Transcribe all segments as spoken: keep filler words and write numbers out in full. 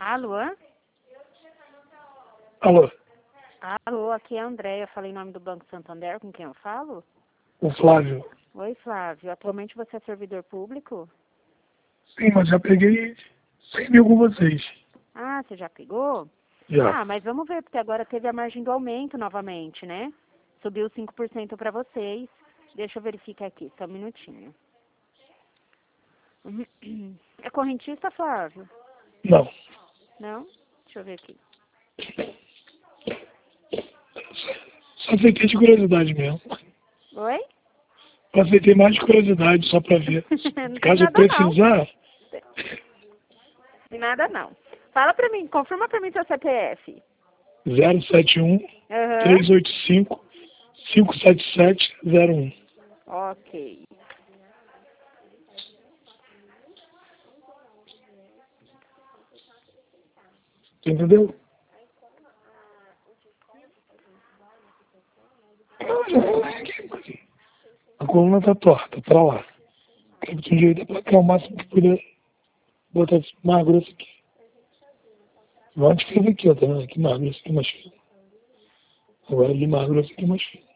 Alô? Alô, Alô, aqui é a Andréia. Falei em nome do Banco Santander. Com quem eu falo? o Flávio. Oi, Flávio. Atualmente você é servidor público? Sim, mas já peguei cem mil com vocês. Ah, você já pegou? Já. Ah, mas vamos ver, porque agora teve a margem do aumento novamente, né? Subiu cinco por cento para vocês. Deixa eu verificar aqui, só um minutinho. É correntista, Flávio? Não. Não? Deixa eu ver aqui. Só aceitei de curiosidade mesmo. Oi? Eu aceitei mais de curiosidade, só pra ver. Não tem Caso eu nada não. precisar, Tem nada não. Fala pra mim, confirma pra mim seu C P F. zero sete um, Aham. três oito cinco, cinco sete sete zero um. Ok. Entendeu? Não, já falei aqui, mas a coluna tá torta, pra lá. Tem que ter um jeito pra cá o máximo que puder botar mais grosso aqui. Igual a gente fez aqui, ó, tá vendo? Aqui mais grosso, aqui mais fino. Agora ali mais grosso, aqui mais fino.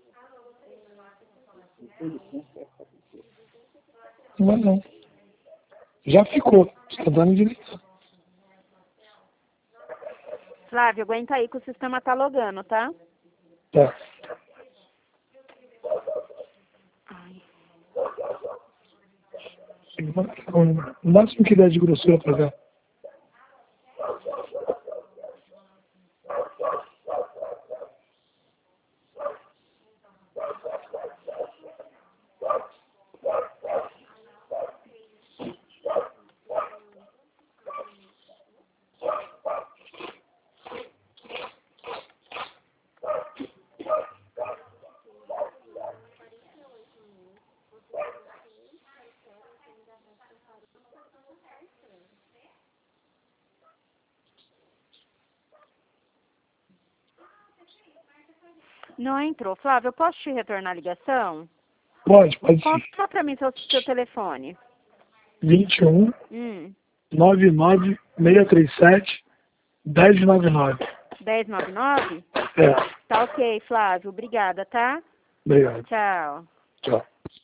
Não vai não. Já ficou. Você tá dando direito. Flávio, aguenta aí que o sistema tá logando, tá? Tá. Ai. O máximo que der de grossura pra cá. Não entrou. Flávio, eu posso te retornar a ligação? Pode, pode sim. Confirma pra mim seu, seu telefone. vinte e um, Hum. noventa e nove, seiscentos e trinta e sete, dez noventa e nove. dez noventa e nove? É. Tá ok, Flávio. Obrigada, tá? Obrigado. Tchau. Tchau.